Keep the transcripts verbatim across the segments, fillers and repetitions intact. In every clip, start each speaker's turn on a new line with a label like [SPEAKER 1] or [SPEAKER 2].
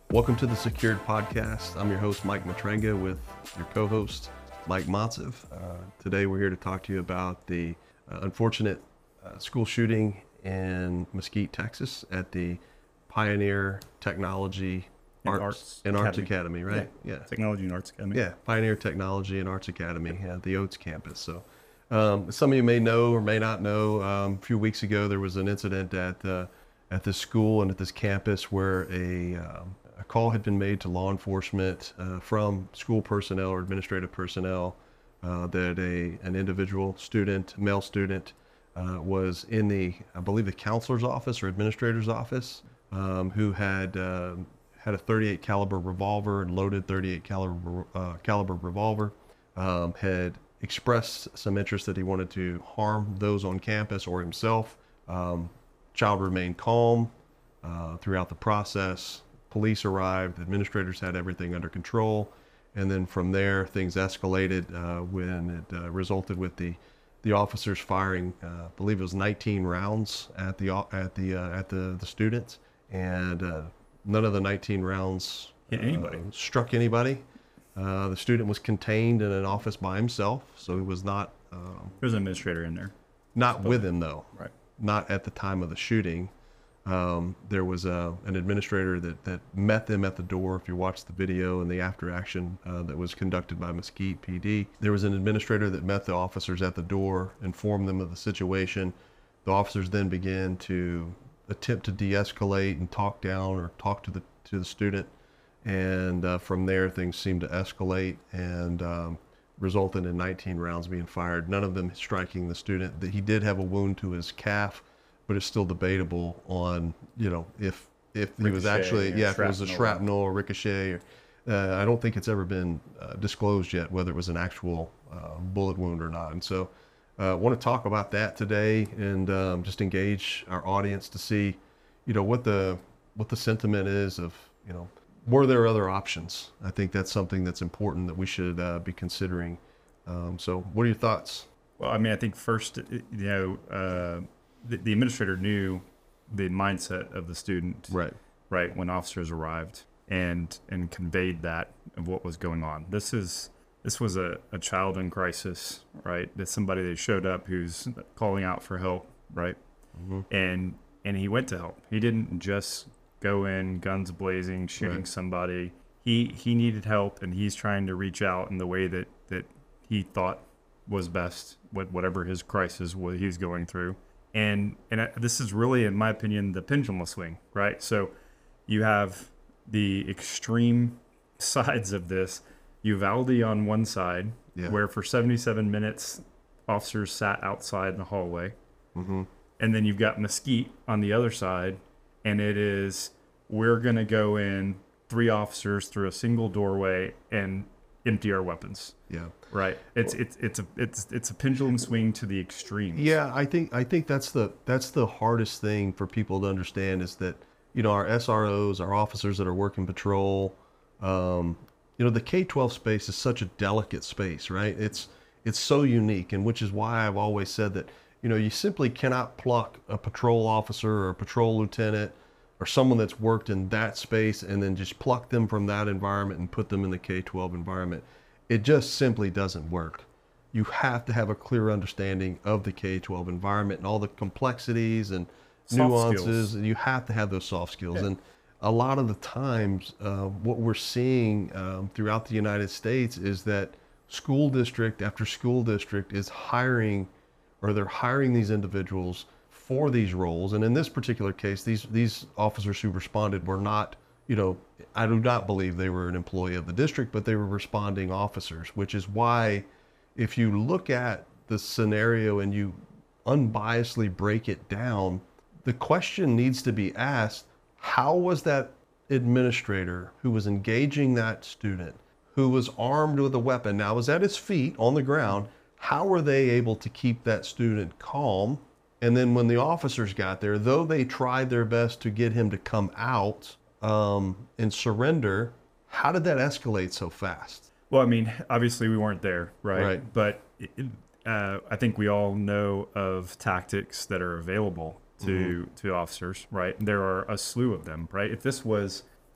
[SPEAKER 1] Welcome to the Secured Podcast. I'm your host, Mike Matrenga, with your co-host, Mike Montsev. Uh, today, we're here to talk to you about the uh, unfortunate uh, school shooting in Mesquite, Texas, at the Pioneer Technology
[SPEAKER 2] And
[SPEAKER 1] Arts,
[SPEAKER 2] Arts
[SPEAKER 1] and Arts
[SPEAKER 2] Academy.
[SPEAKER 1] Academy, right?
[SPEAKER 2] Yeah.
[SPEAKER 1] Yeah.
[SPEAKER 2] Technology and Arts Academy.
[SPEAKER 1] Yeah, Pioneer Technology and Arts Academy at the Oates campus. So, um, some of you may know or may not know. Um, a few weeks ago, there was an incident at uh, at this school and at this campus where a um, a call had been made to law enforcement uh, from school personnel or administrative personnel uh, that a an individual student, male student, uh, was in the, I believe, the counselor's office or administrator's office, um, who had uh, had a thirty-eight caliber revolver, loaded thirty-eight caliber uh, caliber revolver, um, had expressed some interest that he wanted to harm those on campus or himself. Um, child remained calm uh, throughout the process. Police arrived, administrators had everything under control, and then from there things escalated uh, when it uh, resulted with the the officers firing, uh, I believe it was nineteen rounds at the at the uh, at the the students, and uh, none of the nineteen rounds
[SPEAKER 2] Hit anybody.
[SPEAKER 1] uh, struck anybody. Uh, the student was contained in an office by himself, so he was not um,
[SPEAKER 2] There's an administrator in there.
[SPEAKER 1] not with him though.
[SPEAKER 2] Right.
[SPEAKER 1] Not at the time of the shooting. Um, there was a, an administrator that, that met them at the door. If you watch the video and the after action uh, that was conducted by Mesquite P D, there was an administrator that met the officers at the door, informed them of the situation. The officers then began to attempt to de-escalate and talk down or talk to the to the student, and uh, from there things seemed to escalate and um, resulted in nineteen rounds being fired. None of them striking the student. That he did have a wound to his calf, but it's still debatable on, you know, if if he was
[SPEAKER 2] Ricochet
[SPEAKER 1] actually,
[SPEAKER 2] or
[SPEAKER 1] yeah, if it was a
[SPEAKER 2] shrapnel.
[SPEAKER 1] shrapnel or ricochet. Or, uh, I don't think it's ever been uh, disclosed yet whether it was an actual uh, bullet wound or not. And so I uh, want to talk about that today and um, just engage our audience to see, you know, what the what the sentiment is of, you know, were there other options? I think that's something that's important that we should uh, be considering. Um, so what are your thoughts?
[SPEAKER 2] Well, I mean, I think first, you know, uh, the, the administrator knew the mindset of the student,
[SPEAKER 1] Right.
[SPEAKER 2] right, when officers arrived, and and conveyed that of what was going on. This is this was a, a child in crisis, right? That's somebody that showed up who's calling out for help, right?
[SPEAKER 1] Mm-hmm.
[SPEAKER 2] And and he went to help. He didn't just go in guns blazing, shooting
[SPEAKER 1] Right.
[SPEAKER 2] somebody. He he needed help, and he's trying to reach out in the way that that he thought was best with whatever his crisis was he was going through. And and I- this is really, in my opinion, the pendulum swing, right? So you have the extreme sides of this. Uvalde on one side,
[SPEAKER 1] Yeah.
[SPEAKER 2] where for seventy-seven minutes officers sat outside in the hallway.
[SPEAKER 1] Mm-hmm.
[SPEAKER 2] And then you've got Mesquite on the other side, and it is, we're going to go in, three officers through a single doorway and empty our weapons.
[SPEAKER 1] Yeah.
[SPEAKER 2] Right. It's it's it's a it's it's a pendulum swing to the extreme.
[SPEAKER 1] Yeah, I think I think that's the that's the hardest thing for people to understand is that, you know, our S R Os, our officers that are working patrol, um, you know, the K twelve space is such a delicate space, right? It's it's so unique, and which is why I've always said that, you know, you simply cannot pluck a patrol officer or a patrol lieutenant or someone that's worked in that space and then just pluck them from that environment and put them in the K twelve environment. It just simply doesn't work. You have to have a clear understanding of the K twelve environment and all the complexities and
[SPEAKER 2] Soft
[SPEAKER 1] nuances.
[SPEAKER 2] skills.
[SPEAKER 1] And you have to have those soft skills.
[SPEAKER 2] Yeah.
[SPEAKER 1] And a lot of the times, uh, what we're seeing um, throughout the United States is that school district after school district is hiring, or they're hiring these individuals for these roles. And in this particular case, these these officers who responded were not, you know, I do not believe they were an employee of the district, but they were responding officers, which is why if you look at the scenario and you unbiasedly break it down, the question needs to be asked, how was that administrator who was engaging that student, who was armed with a weapon, now was at his feet on the ground, how were they able to keep that student calm? And then when the officers got there, though they tried their best to get him to come out um, and surrender, how did that escalate so fast?
[SPEAKER 2] Well, I mean, obviously we weren't there, right?
[SPEAKER 1] Right.
[SPEAKER 2] But it, uh, I think we all know of tactics that are available to
[SPEAKER 1] Mm-hmm.
[SPEAKER 2] to officers, right? There are a slew of them, right? If this was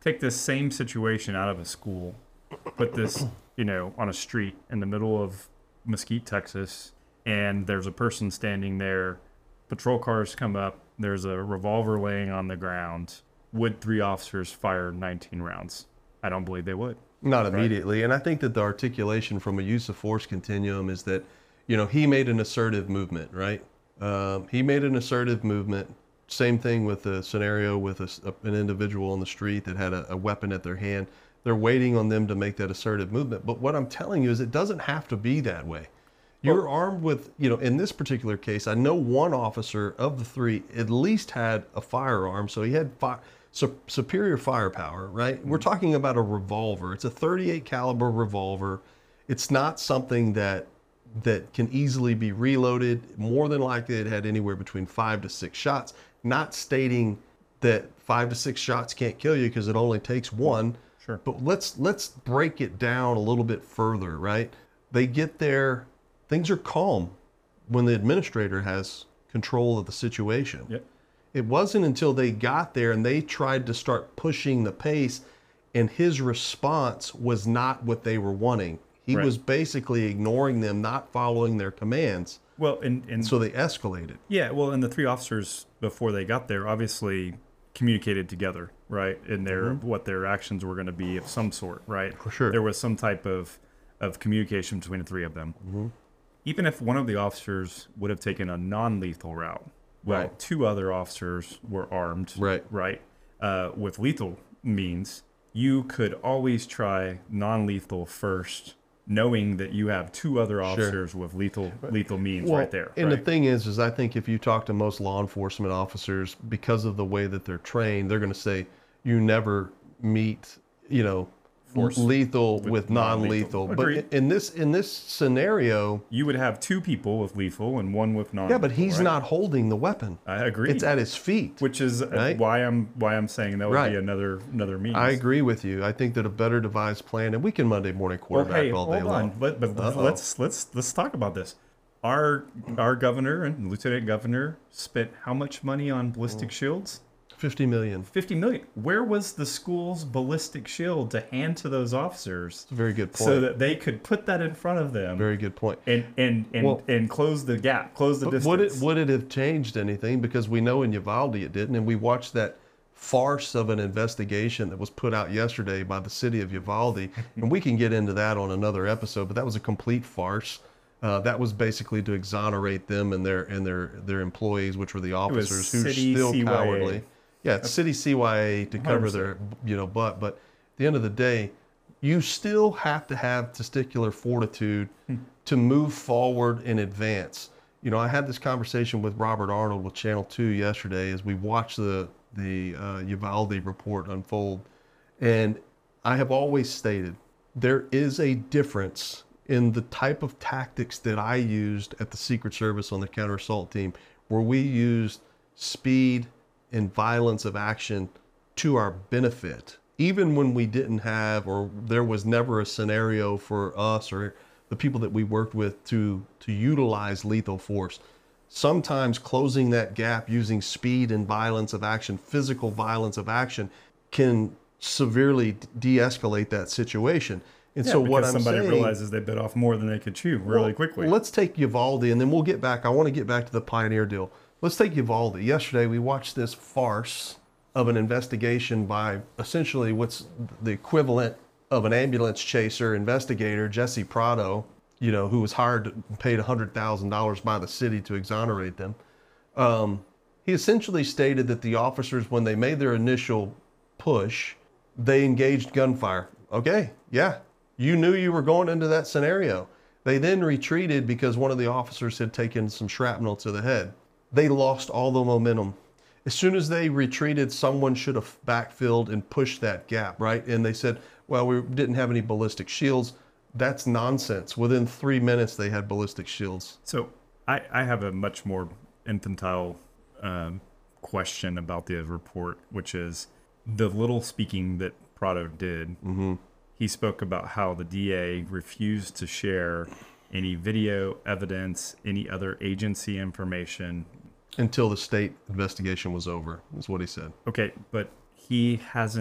[SPEAKER 2] take this same situation out of a school, put this, you know, on a street in the middle of Mesquite, Texas, and there's a person standing there. Patrol cars come up. There's a revolver laying on the ground. Would three officers fire nineteen rounds? I don't believe they would.
[SPEAKER 1] Not immediately. Right. And I think that the articulation from a use of force continuum is that, you know, he made an assertive movement, right? Um, he made an assertive movement. Same thing with the scenario with a, a, an individual on the street that had a, a weapon at their hand. They're waiting on them to make that assertive movement. But what I'm telling you is it doesn't have to be that way. You're armed with, you know, in this particular case, I know one officer of the three at least had a firearm. So he had fi- su- superior firepower, right? Mm-hmm. We're talking about a revolver. It's a thirty-eight caliber revolver. It's not something that that can easily be reloaded. More than likely it had anywhere between five to six shots. Not stating that five to six shots can't kill you because it only takes one.
[SPEAKER 2] Sure.
[SPEAKER 1] But let's let's break it down a little bit further, right? They get there. Things are calm when the administrator has control of the situation.
[SPEAKER 2] Yep.
[SPEAKER 1] It wasn't until they got there and they tried to start pushing the pace, and his response was not what they were wanting. He
[SPEAKER 2] Right.
[SPEAKER 1] was basically ignoring them, not following their commands.
[SPEAKER 2] Well, and, and
[SPEAKER 1] So they escalated.
[SPEAKER 2] yeah, well, and the three officers before they got there obviously communicated together, right? In their
[SPEAKER 1] Mm-hmm.
[SPEAKER 2] what their actions were going to be of some sort, right?
[SPEAKER 1] For sure.
[SPEAKER 2] There was some type of of communication between the three of them.
[SPEAKER 1] Mm-hmm.
[SPEAKER 2] Even if one of the officers would have taken a non-lethal route, well,
[SPEAKER 1] Right.
[SPEAKER 2] two other officers were armed,
[SPEAKER 1] Right.
[SPEAKER 2] right, uh, with lethal means, you could always try non-lethal first, knowing that you have two other officers with lethal lethal means
[SPEAKER 1] Well,
[SPEAKER 2] right there.
[SPEAKER 1] And
[SPEAKER 2] right?
[SPEAKER 1] the thing is, is I think if you talk to most law enforcement officers, because of the way that they're trained, they're going to say you never meet, you know,
[SPEAKER 2] Force
[SPEAKER 1] lethal with,
[SPEAKER 2] with
[SPEAKER 1] non-lethal.
[SPEAKER 2] non-lethal.
[SPEAKER 1] But
[SPEAKER 2] Agreed.
[SPEAKER 1] in this in this scenario,
[SPEAKER 2] You would have two people with lethal and one with non.
[SPEAKER 1] yeah, but he's
[SPEAKER 2] right?
[SPEAKER 1] not holding the weapon.
[SPEAKER 2] I agree.
[SPEAKER 1] It's at his feet.
[SPEAKER 2] Which is uh,
[SPEAKER 1] Right?
[SPEAKER 2] why I'm why I'm saying that would
[SPEAKER 1] Right.
[SPEAKER 2] be another another means.
[SPEAKER 1] I agree with you. I think that a better devised plan, and we can Monday morning
[SPEAKER 2] Well,
[SPEAKER 1] quarterback
[SPEAKER 2] hey,
[SPEAKER 1] all day
[SPEAKER 2] hold on,
[SPEAKER 1] long.
[SPEAKER 2] but, but
[SPEAKER 1] Uh-oh.
[SPEAKER 2] let's let's let's talk about this. Our our governor and lieutenant governor spent how much money on ballistic shields?
[SPEAKER 1] Fifty million.
[SPEAKER 2] Fifty million. Where was the school's ballistic shield to hand to those officers
[SPEAKER 1] It's a very good point.
[SPEAKER 2] so that they could put that in front of them
[SPEAKER 1] very good point.
[SPEAKER 2] and and and,
[SPEAKER 1] Well-
[SPEAKER 2] and close the gap, close the
[SPEAKER 1] But
[SPEAKER 2] distance?
[SPEAKER 1] would it would it have changed anything? Because we know in Uvalde it didn't, and we watched that farce of an investigation that was put out yesterday by the city of Uvalde, and we can get into that on another episode. But that was a complete farce. Uh, that was basically to exonerate them and their and their their employees, which were the officers who are
[SPEAKER 2] city
[SPEAKER 1] still
[SPEAKER 2] C Y A.
[SPEAKER 1] cowardly. Yeah, it's city C Y A to cover their you know butt. But at the end of the day, you still have to have testicular fortitude to move forward and advance. You know, I had this conversation with Robert Arnold with Channel two yesterday as we watched the the uh, Uvalde report unfold, and I have always stated there is a difference in the type of tactics that I used at the Secret Service on the counter assault team, where we used speed and violence of action to our benefit, even when we didn't have, or there was never a scenario for us or the people that we worked with to to utilize lethal force. Sometimes closing that gap using speed and violence of action, physical violence of action, can severely de-escalate that situation. And
[SPEAKER 2] Yeah,
[SPEAKER 1] so
[SPEAKER 2] because
[SPEAKER 1] what I'm
[SPEAKER 2] somebody
[SPEAKER 1] saying,
[SPEAKER 2] realizes they bit off more than they could chew really
[SPEAKER 1] well,
[SPEAKER 2] quickly.
[SPEAKER 1] Let's take Uvalde, and then we'll get back. I want to get back to the Pioneer deal. Let's take Uvalde. Yesterday, we watched this farce of an investigation by essentially what's the equivalent of an ambulance chaser investigator, Jesse Prado, you know, who was hired, paid one hundred thousand dollars by the city to exonerate them. Um, he essentially stated that the officers, when they made their initial push, they engaged gunfire. Okay, yeah, you knew you were going into that scenario. They then retreated because one of the officers had taken some shrapnel to the head. They lost all the momentum. As soon as they retreated, someone should have backfilled and pushed that gap, right? And they said, well, we didn't have any ballistic shields. That's nonsense. Within three minutes, they had ballistic shields.
[SPEAKER 2] So I, I have a much more infantile um, question about the report, which is the little speaking that Prado did.
[SPEAKER 1] Mm-hmm.
[SPEAKER 2] He spoke about how the D A refused to share any video evidence, any other agency information.
[SPEAKER 1] Until the state investigation was over, is what he said.
[SPEAKER 2] Okay, but he hasn't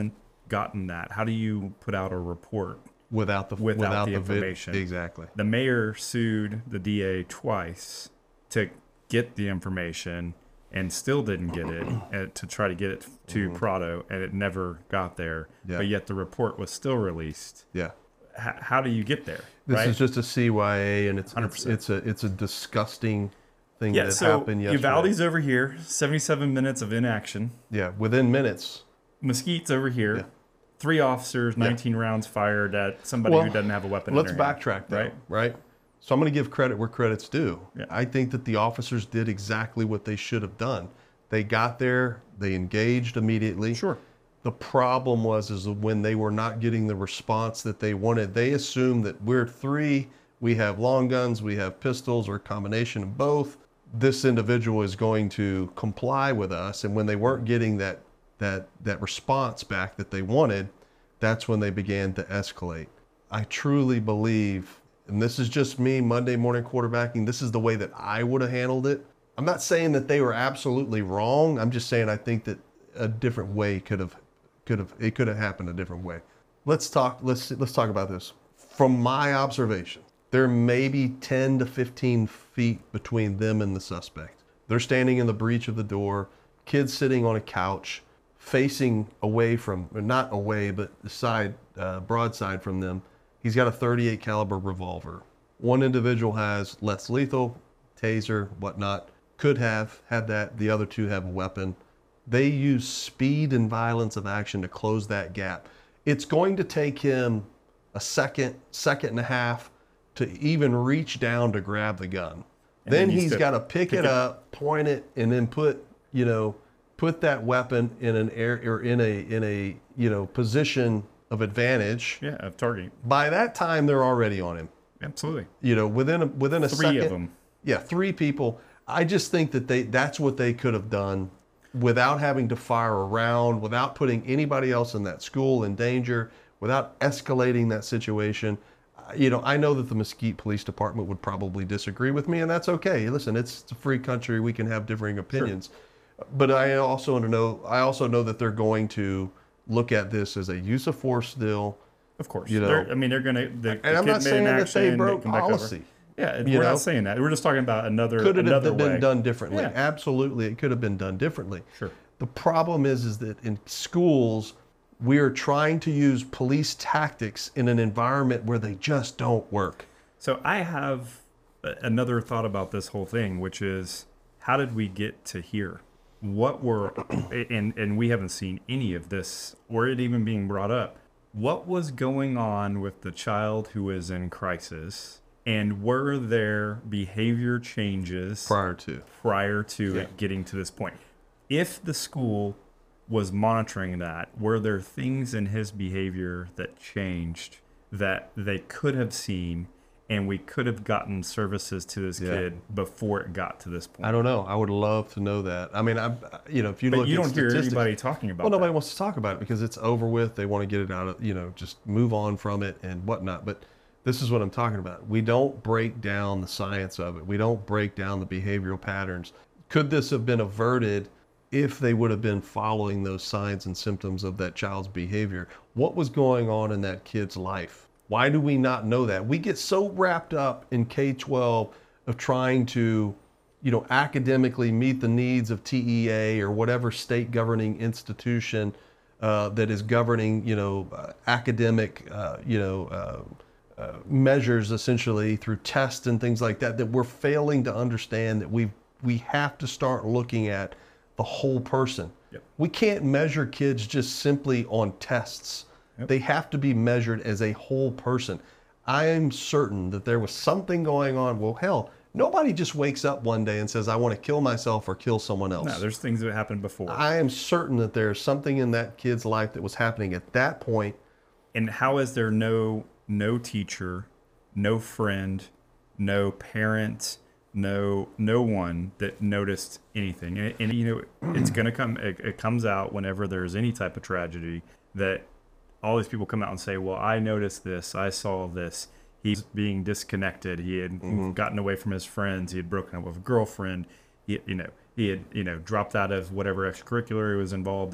[SPEAKER 2] gotten that? How do you put out a report
[SPEAKER 1] without the
[SPEAKER 2] without,
[SPEAKER 1] without
[SPEAKER 2] the,
[SPEAKER 1] the vid-
[SPEAKER 2] information?
[SPEAKER 1] exactly.
[SPEAKER 2] The mayor sued the D A twice to get the information and still didn't get it uh, to try to get it to
[SPEAKER 1] Mhm.
[SPEAKER 2] Prado, and it never got there.
[SPEAKER 1] Yeah.
[SPEAKER 2] But yet the report was still released.
[SPEAKER 1] Yeah.
[SPEAKER 2] H- how do you get there?
[SPEAKER 1] This
[SPEAKER 2] right?
[SPEAKER 1] is just a C Y A, and it's it's,
[SPEAKER 2] one hundred percent.
[SPEAKER 1] it's a it's a disgusting thing
[SPEAKER 2] yeah.
[SPEAKER 1] that
[SPEAKER 2] So
[SPEAKER 1] happened yesterday.
[SPEAKER 2] Uvalde's over here, seventy-seven minutes of inaction.
[SPEAKER 1] Yeah, within minutes.
[SPEAKER 2] Mesquite's over here.
[SPEAKER 1] Yeah.
[SPEAKER 2] Three officers, nineteen rounds fired at somebody
[SPEAKER 1] Well,
[SPEAKER 2] who doesn't have a weapon.
[SPEAKER 1] Let's
[SPEAKER 2] in their hand,
[SPEAKER 1] backtrack, though,
[SPEAKER 2] right?
[SPEAKER 1] right? So I'm going to give credit where credit's due.
[SPEAKER 2] Yeah.
[SPEAKER 1] I think that the officers did exactly what they should have done. They got there, they engaged immediately.
[SPEAKER 2] Sure.
[SPEAKER 1] The problem was is when they were not getting the response that they wanted. They assumed that we're three, we have long guns, we have pistols, or a combination of both. This individual is going to comply with us, and when they weren't getting that that that response back that they wanted, that's when they began to escalate. I truly believe, and this is just me Monday morning quarterbacking, this is the way that I would have handled it. I'm not saying that they were absolutely wrong. I'm just saying I think that a different way could have could have it could have happened a different way. Let's talk let's let's talk about this. From my observation, there may be ten to fifteen feet between them and the suspect. They're standing in the breach of the door, kids sitting on a couch, facing away from, or not away, but the side, uh, broadside from them. He's got a thirty-eight caliber revolver. One individual has less lethal, taser, whatnot. Could have had that. The other two have a weapon. They use speed and violence of action to close that gap. It's going to take him a second, second and a half to even reach down to grab the gun.
[SPEAKER 2] And
[SPEAKER 1] then
[SPEAKER 2] then you
[SPEAKER 1] he's
[SPEAKER 2] step-
[SPEAKER 1] got to pick,
[SPEAKER 2] pick
[SPEAKER 1] it
[SPEAKER 2] it-
[SPEAKER 1] up, point it, and then put, you know, put that weapon in an air or in a in a you know position of advantage.
[SPEAKER 2] Yeah, of targeting.
[SPEAKER 1] By that time, they're already on him.
[SPEAKER 2] Absolutely.
[SPEAKER 1] You know, within a, within a
[SPEAKER 2] Three
[SPEAKER 1] second.
[SPEAKER 2] of them.
[SPEAKER 1] Yeah, three people. I just think that they that's what they could have done without having to fire a round, without putting anybody else in that school in danger, without escalating that situation. Uh, You know, I know that the Mesquite Police Department would probably disagree with me, and that's okay. Listen, it's, it's a free country. We can have differing opinions. But I also know I also know that they're going to look at this as a use of force still.
[SPEAKER 2] Of course.
[SPEAKER 1] You know-
[SPEAKER 2] They're- I mean, they're going to. The,
[SPEAKER 1] And
[SPEAKER 2] the
[SPEAKER 1] I'm
[SPEAKER 2] kid
[SPEAKER 1] not
[SPEAKER 2] made
[SPEAKER 1] saying
[SPEAKER 2] an
[SPEAKER 1] that
[SPEAKER 2] action,
[SPEAKER 1] they broke
[SPEAKER 2] come back over.
[SPEAKER 1] policy.
[SPEAKER 2] Yeah,
[SPEAKER 1] You
[SPEAKER 2] we're
[SPEAKER 1] know?
[SPEAKER 2] not saying that. We're just talking about another
[SPEAKER 1] Could it
[SPEAKER 2] another
[SPEAKER 1] have been
[SPEAKER 2] way.
[SPEAKER 1] done differently?
[SPEAKER 2] Yeah.
[SPEAKER 1] Absolutely, it could have been done differently.
[SPEAKER 2] Sure.
[SPEAKER 1] The problem is, is that in schools, we are trying to use police tactics in an environment where they just don't work.
[SPEAKER 2] So I have a- another thought about this whole thing, which is how did we get to here? What were, and, and we haven't seen any of this or it even being brought up. What was going on with the child who was in crisis? And were there behavior changes
[SPEAKER 1] Prior to,
[SPEAKER 2] prior to
[SPEAKER 1] Yeah.
[SPEAKER 2] it getting to this point? If the school was monitoring that, were there things in his behavior that changed that they could have seen and we could have gotten services to this
[SPEAKER 1] Yeah.
[SPEAKER 2] kid before it got to this point?
[SPEAKER 1] I don't know. I would love to know that. I mean, I, you know, if you
[SPEAKER 2] But
[SPEAKER 1] look
[SPEAKER 2] you
[SPEAKER 1] at
[SPEAKER 2] don't hear
[SPEAKER 1] statistics,
[SPEAKER 2] anybody talking about
[SPEAKER 1] well, nobody
[SPEAKER 2] that.
[SPEAKER 1] wants to talk about it because it's over with. They want to get it out of, you know, just move on from it and whatnot. But this is what I'm talking about. We don't break down the science of it. We don't break down the behavioral patterns. Could this have been averted if they would have been following those signs and symptoms of that child's behavior? What was going on in that kid's life? Why do we not know that? We get so wrapped up in K twelve of trying to, you know, academically meet the needs of T E A or whatever state governing institution uh, that is governing, you know, uh, academic, uh, you know, uh, uh, measures essentially through tests and things like that, that we're failing to understand that we we have to start looking at the whole person.
[SPEAKER 2] Yep.
[SPEAKER 1] We can't measure kids just simply on tests.
[SPEAKER 2] Yep.
[SPEAKER 1] They have to be measured as a whole person. I am certain that there was something going on. Well, hell, nobody just wakes up one day and says, I want to kill myself or kill someone else.
[SPEAKER 2] No, there's things that happened before.
[SPEAKER 1] I am certain that there's something in that kid's life that was happening at that point.
[SPEAKER 2] And how is there no no teacher, no friend, no parent, no no one that noticed anything? And, and you know, it's gonna come. It, it comes out whenever there's any type of tragedy that all these people come out and say, "Well, I noticed this. I saw this. He's being disconnected. He had
[SPEAKER 1] Mhm.
[SPEAKER 2] gotten away from his friends. He had broken up with a girlfriend. He, you know, he had you know dropped out of whatever extracurricular he was involved in."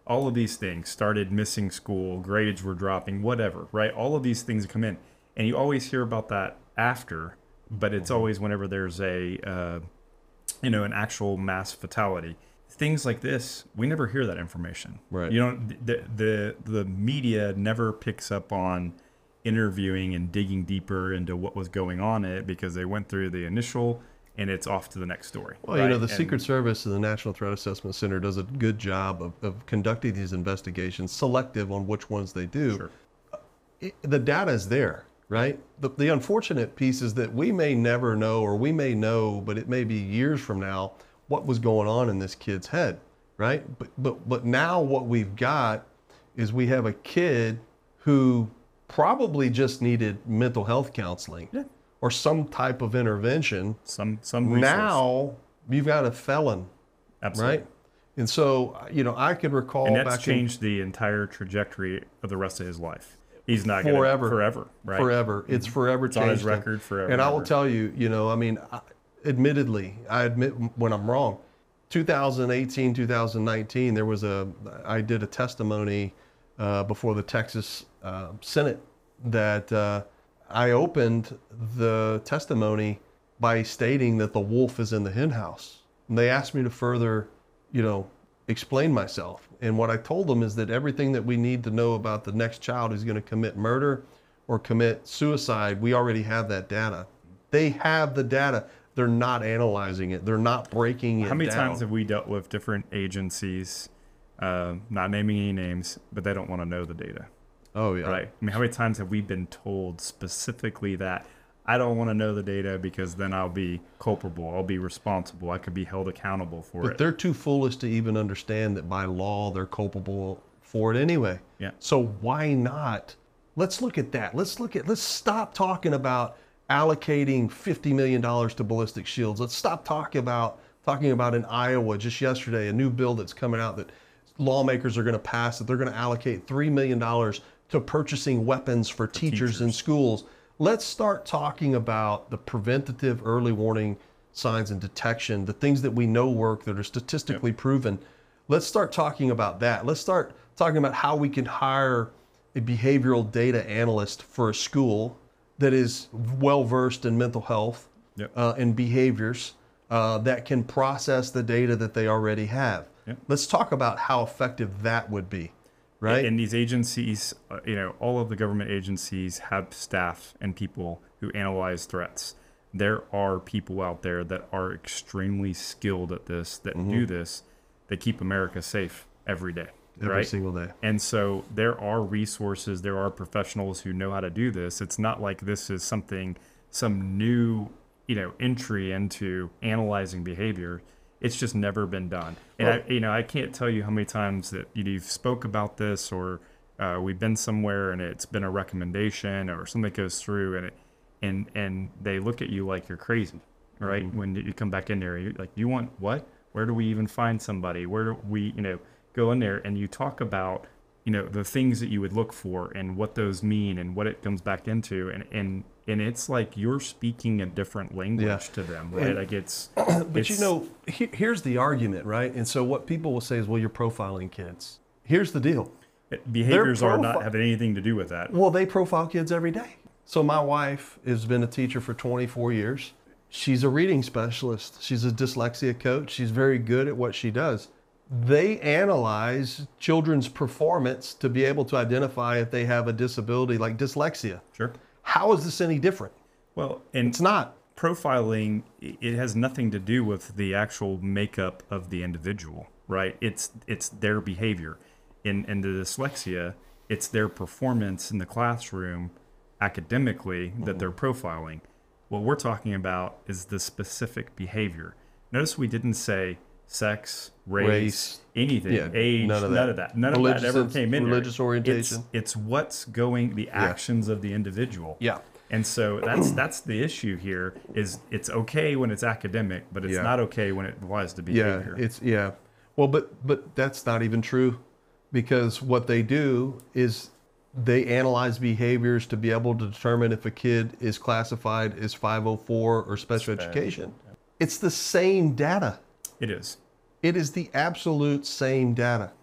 [SPEAKER 2] all of these things started missing school, grades were dropping, whatever, right? All of these things come in. And you always hear about that after, but it's always whenever there's a, uh, you know, an actual mass fatality. Things like this, we never hear that information.
[SPEAKER 1] Right.
[SPEAKER 2] You don't, the, the, the media never picks up on interviewing and digging deeper into what was going on in it because they went through the initial and it's off to the next story.
[SPEAKER 1] Well,
[SPEAKER 2] right?
[SPEAKER 1] you know, the
[SPEAKER 2] And
[SPEAKER 1] Secret Service and the National Threat Assessment Center does a good job of, of conducting these investigations, selective on which ones they do.
[SPEAKER 2] Sure.
[SPEAKER 1] It, the data is there, right? The, the unfortunate piece is that we may never know, or we may know, but it may be years from now, what was going on in this kid's head, right? But, but, but now what we've got is we have a kid who probably just needed mental health counseling
[SPEAKER 2] Yeah.
[SPEAKER 1] or some type of intervention.
[SPEAKER 2] Some, some resource.
[SPEAKER 1] Now you've got a felon,
[SPEAKER 2] Absolutely.
[SPEAKER 1] right? And so, you know, I could recall
[SPEAKER 2] And that's
[SPEAKER 1] back
[SPEAKER 2] changed the entire trajectory of the rest of his life. He's not going
[SPEAKER 1] Forever.
[SPEAKER 2] to forever,
[SPEAKER 1] in,
[SPEAKER 2] right?
[SPEAKER 1] forever. It's forever
[SPEAKER 2] It's on his
[SPEAKER 1] changed him.
[SPEAKER 2] record forever.
[SPEAKER 1] And I will
[SPEAKER 2] ever.
[SPEAKER 1] tell you, you know, I mean, I, admittedly, I admit when I'm wrong. twenty eighteen, twenty nineteen, there was a, I did a testimony uh, before the Texas uh, Senate that uh, I opened the testimony by stating that the wolf is in the hen house. And they asked me to further, you know, explain myself. And what I told them is that everything that we need to know about the next child who's going to commit murder or commit suicide, we already have that data. They have the data. They're not analyzing it. They're not breaking it down.
[SPEAKER 2] How many times have we dealt with different agencies, uh, not naming any names, but they don't want to know the data,
[SPEAKER 1] Oh, yeah.
[SPEAKER 2] right? I mean, how many times have we been told specifically that I don't want to know the data because then I'll be culpable, I'll be responsible, I could be held accountable for
[SPEAKER 1] But
[SPEAKER 2] it.
[SPEAKER 1] they're too foolish to even understand that by law they're culpable for it anyway.
[SPEAKER 2] Yeah.
[SPEAKER 1] So why not? Let's look at that. Let's look at, let's stop talking about allocating fifty million dollars to ballistic shields. Let's stop talking about, talking about in Iowa just yesterday, a new bill that's coming out that lawmakers are going to pass, that they're going to allocate three million dollars to purchasing weapons for, teachers, in
[SPEAKER 2] teachers.
[SPEAKER 1] schools. Let's start talking about the preventative early warning signs and detection, the things that we know work that are statistically proven. Let's start talking about that. Let's start talking about how we can hire a behavioral data analyst for a school that is well versed in mental health
[SPEAKER 2] Yep.
[SPEAKER 1] uh, and behaviors uh, that can process the data that they already have.
[SPEAKER 2] Yep.
[SPEAKER 1] Let's talk about how effective that would be, right?
[SPEAKER 2] And these agencies, uh, you know, all of the government agencies have staff and people who analyze threats. There are people out there that are extremely skilled at this, that
[SPEAKER 1] Mm-hmm.
[SPEAKER 2] do this, that keep America safe every day.
[SPEAKER 1] Every
[SPEAKER 2] right?
[SPEAKER 1] single day.
[SPEAKER 2] And so there are resources, there are professionals who know how to do this. It's not like this is something, some new, you know, entry into analyzing behavior. It's just never been done. And
[SPEAKER 1] Well-
[SPEAKER 2] I, you know, I can't tell you how many times that you know, you've spoke about this, or uh, we've been somewhere and it's been a recommendation or something that goes through, and it, and and they look at you like you're crazy, right?
[SPEAKER 1] Mm-hmm.
[SPEAKER 2] When you come back in there, you're like, you want what? Where do we even find somebody? Where do we, you know, go in there and you talk about, you know, the things that you would look for and what those mean and what it comes back into, and and and it's like you're speaking a different language
[SPEAKER 1] Yeah.
[SPEAKER 2] to them, right?
[SPEAKER 1] And-
[SPEAKER 2] like it's,
[SPEAKER 1] But
[SPEAKER 2] it's,
[SPEAKER 1] you know, he, here's the argument, right? And so what people will say is, well, you're profiling kids. Here's the deal.
[SPEAKER 2] behaviors are
[SPEAKER 1] profi-
[SPEAKER 2] not having anything to do with that.
[SPEAKER 1] Well, they profile kids every day. So my wife has been a teacher for twenty-four years. She's a reading specialist. She's a dyslexia coach. She's very good at what she does. They analyze children's performance to be able to identify if they have a disability like dyslexia.
[SPEAKER 2] Sure.
[SPEAKER 1] How is this any different?
[SPEAKER 2] Well, and
[SPEAKER 1] It's not.
[SPEAKER 2] profiling, i- it has nothing to do with the actual makeup of the individual, right? It's it's their behavior. In in the dyslexia, it's their performance in the classroom academically that they're profiling. What we're talking about is the specific behavior. Notice we didn't say sex, race,
[SPEAKER 1] Race.
[SPEAKER 2] anything,
[SPEAKER 1] Yeah,
[SPEAKER 2] age,
[SPEAKER 1] none of
[SPEAKER 2] none
[SPEAKER 1] that.
[SPEAKER 2] of that. None
[SPEAKER 1] Religious
[SPEAKER 2] of that ever
[SPEAKER 1] ins-
[SPEAKER 2] came in there.
[SPEAKER 1] religious orientation.
[SPEAKER 2] It's, it's what's going, the actions of the individual.
[SPEAKER 1] Yeah.
[SPEAKER 2] And so that's that's the issue here. Is it's okay when it's academic, but it's
[SPEAKER 1] Yeah.
[SPEAKER 2] not okay when it applies to
[SPEAKER 1] Yeah,
[SPEAKER 2] behavior.
[SPEAKER 1] it's yeah. Well, but but that's not even true, because what they do is they analyze behaviors to be able to determine if a kid is classified as five oh four or special
[SPEAKER 2] Sped,
[SPEAKER 1] education. It's the same data.
[SPEAKER 2] It is.
[SPEAKER 1] It is the absolute same data.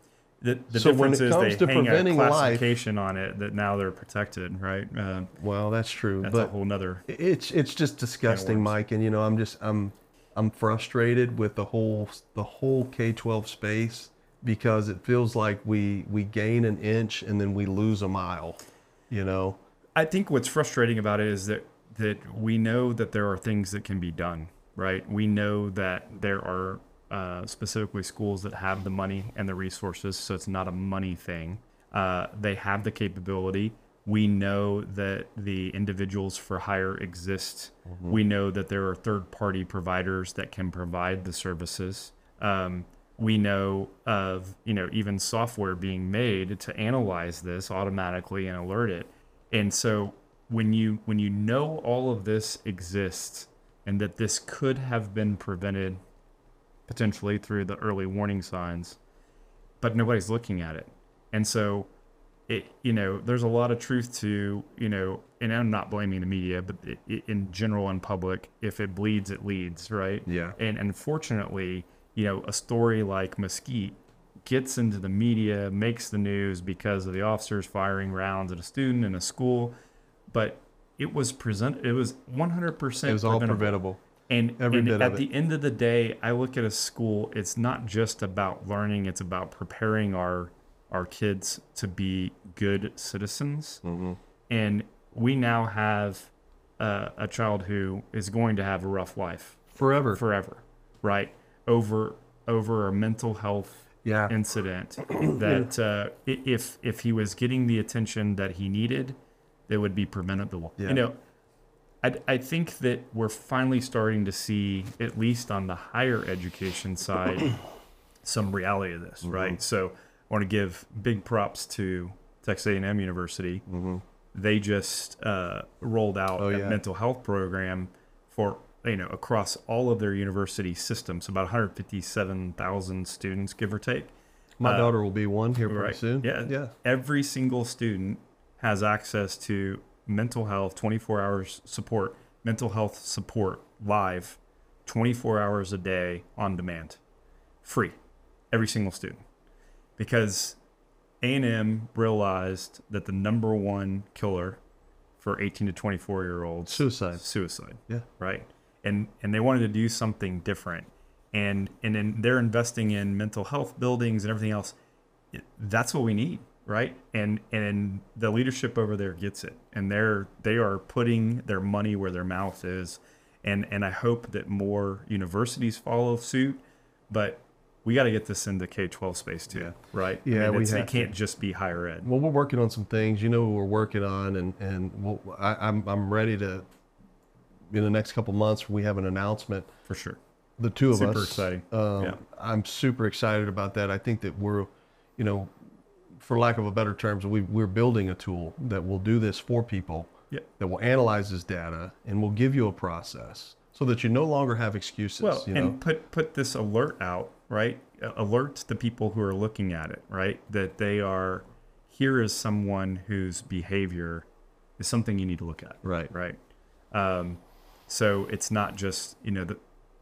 [SPEAKER 2] The, the
[SPEAKER 1] So when
[SPEAKER 2] difference
[SPEAKER 1] it
[SPEAKER 2] is
[SPEAKER 1] comes
[SPEAKER 2] they
[SPEAKER 1] to
[SPEAKER 2] hang a
[SPEAKER 1] preventing life-
[SPEAKER 2] classification on it that now they're protected, right? Uh,
[SPEAKER 1] Well, that's true,
[SPEAKER 2] that's
[SPEAKER 1] but
[SPEAKER 2] a whole nother.
[SPEAKER 1] it's it's just disgusting,
[SPEAKER 2] worms.
[SPEAKER 1] Mike. And you know, I'm just I'm I'm frustrated with the whole the whole K twelve space because it feels like we we gain an inch and then we lose a mile. You know.
[SPEAKER 2] I think what's frustrating about it is that that we know that there are things that can be done, right? We know that there are uh, specifically schools that have the money and the resources, so it's not a money thing. Uh, they have the capability. We know that the individuals for hire exist. Mm-hmm. We know that there are third-party providers that can provide the services. Um, we know of, you know, even software being made to analyze this automatically and alert it. And so when you when you know all of this exists and that this could have been prevented potentially through the early warning signs, but nobody's looking at it. And so it, you know, there's a lot of truth to, you know, and I'm not blaming the media, but it, it, in general in public, if it bleeds, it leads, right?
[SPEAKER 1] Yeah.
[SPEAKER 2] And unfortunately, you know, a story like Mesquite gets into the media, makes the news because of the officers firing rounds at a student in a school, but it was present. It was one hundred percent.
[SPEAKER 1] It was all preventable.
[SPEAKER 2] And,
[SPEAKER 1] Every
[SPEAKER 2] and
[SPEAKER 1] bit
[SPEAKER 2] at
[SPEAKER 1] of
[SPEAKER 2] the
[SPEAKER 1] it.
[SPEAKER 2] end of the day, I look at a school. It's not just about learning; it's about preparing our our kids to be good citizens.
[SPEAKER 1] Mm-hmm.
[SPEAKER 2] And we now have uh, a child who is going to have a rough life
[SPEAKER 1] Forever.
[SPEAKER 2] forever, right? Over over a mental health
[SPEAKER 1] Yeah.
[SPEAKER 2] incident that uh, i- if if he was getting the attention that he needed, it would be preventable.
[SPEAKER 1] Yeah.
[SPEAKER 2] You know, I I think that we're finally starting to see, at least on the higher education side, some reality of this,
[SPEAKER 1] Mm-hmm.
[SPEAKER 2] right? So I want to give big props to Texas A and M University.
[SPEAKER 1] Mm-hmm.
[SPEAKER 2] They just uh, rolled out
[SPEAKER 1] Oh,
[SPEAKER 2] a
[SPEAKER 1] yeah.
[SPEAKER 2] mental health program for, you know, across all of their university systems, about one hundred fifty-seven thousand students, give or take.
[SPEAKER 1] My
[SPEAKER 2] Uh,
[SPEAKER 1] daughter will be one here pretty
[SPEAKER 2] Right.
[SPEAKER 1] soon.
[SPEAKER 2] Yeah.
[SPEAKER 1] Yeah.
[SPEAKER 2] Every single student has access to mental health, twenty-four hours support, mental health support live, twenty-four hours a day on demand, free, every single student. Because A and M realized that the number one killer for eighteen to twenty-four year olds
[SPEAKER 1] Suicide.
[SPEAKER 2] is suicide.
[SPEAKER 1] Yeah.
[SPEAKER 2] Right. And and they wanted to do something different. And and then they're investing in mental health buildings and everything else. It- That's what we need, right? And and the leadership over there gets it. And they're they are putting their money where their mouth is. And and I hope that more universities follow suit, but we got to get this into K twelve space too,
[SPEAKER 1] Yeah.
[SPEAKER 2] right?
[SPEAKER 1] Yeah,
[SPEAKER 2] I mean,
[SPEAKER 1] we
[SPEAKER 2] it's-
[SPEAKER 1] have
[SPEAKER 2] it can't just be higher ed.
[SPEAKER 1] Well, we're working on some things. You know, we're working on, and and we'll, I, I'm I'm ready to. In the next couple months, we have an announcement.
[SPEAKER 2] For sure.
[SPEAKER 1] The two of
[SPEAKER 2] Super
[SPEAKER 1] us.
[SPEAKER 2] exciting.
[SPEAKER 1] Um,
[SPEAKER 2] Yeah.
[SPEAKER 1] I'm super excited about that. I think that we're, you know, for lack of a better terms, we we're building a tool that will do this for people.
[SPEAKER 2] Yeah.
[SPEAKER 1] That will analyze this data and will give you a process so that you no longer have excuses.
[SPEAKER 2] Well,
[SPEAKER 1] you know.
[SPEAKER 2] and put put this alert out, right? Uh, Alert the people who are looking at it, right? That they are, here is someone whose behavior is something you need to look at.
[SPEAKER 1] Right.
[SPEAKER 2] Right. Um, so it's not just, you know, the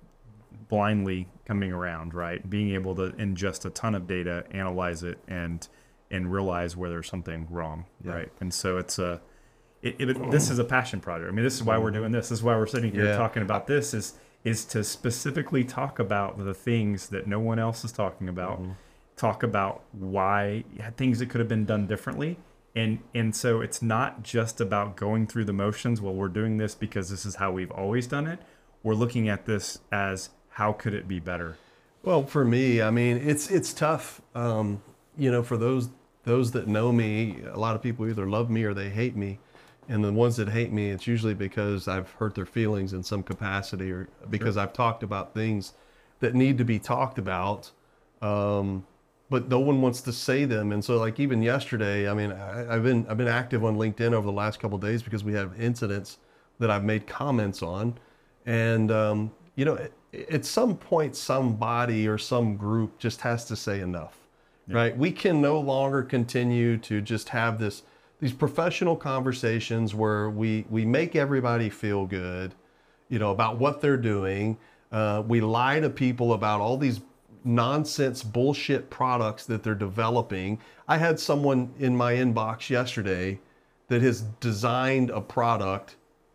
[SPEAKER 2] blindly coming around, right? Being able to ingest a ton of data, analyze it, and and realize where there's something wrong,
[SPEAKER 1] Yeah.
[SPEAKER 2] right? And so it's a, it, it, this is a passion project. I mean, this is why we're doing this. This is why we're sitting here
[SPEAKER 1] Yeah.
[SPEAKER 2] talking about this. Is is to specifically talk about the things that no one else is talking about.
[SPEAKER 1] Mm-hmm.
[SPEAKER 2] Talk about why things that could have been done differently. And and so it's not just about going through the motions. Well, we're doing this because this is how we've always done it. We're looking at this as how could it be better?
[SPEAKER 1] Well, for me, I mean, it's it's tough. Um, you know, for those those that know me, a lot of people either love me or they hate me. And the ones that hate me, it's usually because I've hurt their feelings in some capacity, or because I've talked about things that need to be talked about, um, but no one wants to say them. And so, like even yesterday, I mean, I, I've been I've been active on LinkedIn over the last couple of days because we have incidents that I've made comments on, and um, you know, at, at some point, somebody or some group just has to say enough,
[SPEAKER 2] Yeah.
[SPEAKER 1] right? We can no longer continue to just have this. These professional conversations where we, we make everybody feel good, you know, about what they're doing. Uh, we lie to people about all these nonsense bullshit products that they're developing. I had someone in my inbox yesterday that has designed a product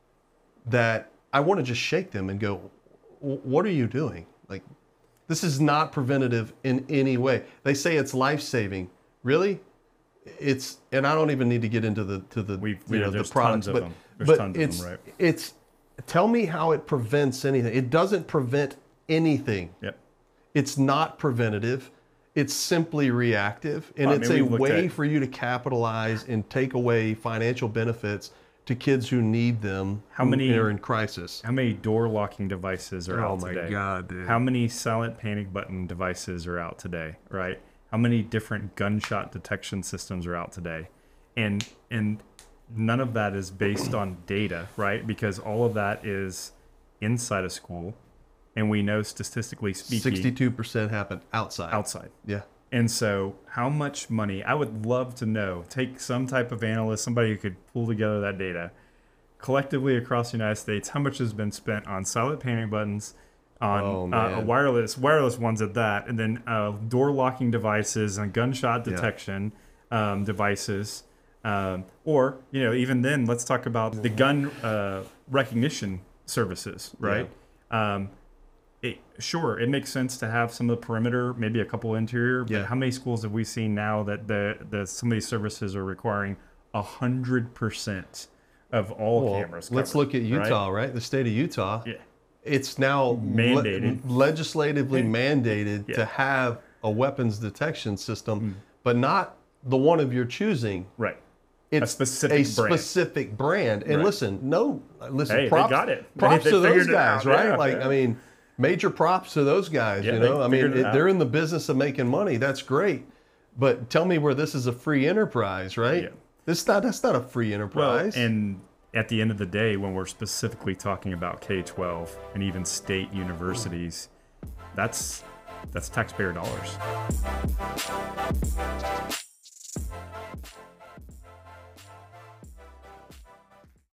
[SPEAKER 1] that I want to just shake them and go, what are you doing? Like, this is not preventative in any way. They say it's life-saving. Really? It's, and I don't even need to get into the to the
[SPEAKER 2] We've,
[SPEAKER 1] you
[SPEAKER 2] yeah,
[SPEAKER 1] know the
[SPEAKER 2] there's
[SPEAKER 1] products,
[SPEAKER 2] tons of
[SPEAKER 1] but
[SPEAKER 2] them. There's
[SPEAKER 1] but
[SPEAKER 2] tons
[SPEAKER 1] it's
[SPEAKER 2] of them, right?
[SPEAKER 1] it's tell me how it prevents anything. It doesn't prevent anything.
[SPEAKER 2] Yep.
[SPEAKER 1] It's not preventative. It's simply reactive, and
[SPEAKER 2] Well, I
[SPEAKER 1] it's
[SPEAKER 2] mean,
[SPEAKER 1] a
[SPEAKER 2] we've looked
[SPEAKER 1] way
[SPEAKER 2] at-
[SPEAKER 1] for you to capitalize and take away financial benefits to kids who need them.
[SPEAKER 2] How
[SPEAKER 1] who
[SPEAKER 2] many-
[SPEAKER 1] are in crisis?
[SPEAKER 2] How many door locking devices are
[SPEAKER 1] Oh
[SPEAKER 2] out
[SPEAKER 1] my
[SPEAKER 2] today?
[SPEAKER 1] God, dude.
[SPEAKER 2] How many silent panic button devices are out today, right? How many different gunshot detection systems are out today? And and none of that is based on data, right? Because all of that is inside a school, and we know statistically speaking,
[SPEAKER 1] Sixty-two percent happen outside.
[SPEAKER 2] outside.
[SPEAKER 1] Yeah.
[SPEAKER 2] And so, how much money? I would love to know. Take some type of analyst, somebody who could pull together that data collectively across the United States. How much has been spent on silent panic buttons, on
[SPEAKER 1] Oh,
[SPEAKER 2] uh,
[SPEAKER 1] man.
[SPEAKER 2] wireless wireless ones at that, and then uh, door locking devices and gunshot
[SPEAKER 1] Yeah.
[SPEAKER 2] detection um, devices, um, or you know, even then, let's talk about the gun uh, recognition services, right? Um, it, sure, it makes sense to have some of the perimeter, maybe a couple interior. But
[SPEAKER 1] Yeah.
[SPEAKER 2] how many schools have we seen now that the, the some of these services are requiring a hundred percent of all
[SPEAKER 1] Well,
[SPEAKER 2] cameras?
[SPEAKER 1] let's
[SPEAKER 2] covered,
[SPEAKER 1] look at Utah, right? The state of Utah.
[SPEAKER 2] Yeah.
[SPEAKER 1] It's now
[SPEAKER 2] Mandated.
[SPEAKER 1] le- legislatively mandated
[SPEAKER 2] Yeah.
[SPEAKER 1] to have a weapons detection system,
[SPEAKER 2] Mm.
[SPEAKER 1] but not the one of your choosing.
[SPEAKER 2] Right.
[SPEAKER 1] It's
[SPEAKER 2] specific
[SPEAKER 1] a
[SPEAKER 2] brand.
[SPEAKER 1] specific brand. And
[SPEAKER 2] Right.
[SPEAKER 1] listen, no, listen,
[SPEAKER 2] Hey, they
[SPEAKER 1] props,
[SPEAKER 2] got it. They-
[SPEAKER 1] props
[SPEAKER 2] they
[SPEAKER 1] to those
[SPEAKER 2] figured it
[SPEAKER 1] guys,
[SPEAKER 2] out.
[SPEAKER 1] right?
[SPEAKER 2] Yeah,
[SPEAKER 1] like,
[SPEAKER 2] yeah.
[SPEAKER 1] I mean, major props to those guys.
[SPEAKER 2] Yeah,
[SPEAKER 1] you
[SPEAKER 2] they
[SPEAKER 1] know, I mean,
[SPEAKER 2] figured it
[SPEAKER 1] it,
[SPEAKER 2] out.
[SPEAKER 1] they're in the business of making money. That's great. But tell me where this is a free enterprise, right?
[SPEAKER 2] Yeah.
[SPEAKER 1] This not that's not a free
[SPEAKER 2] Well,
[SPEAKER 1] enterprise.
[SPEAKER 2] and at the end of the day, when we're specifically talking about K twelve and even state universities, that's that's taxpayer dollars.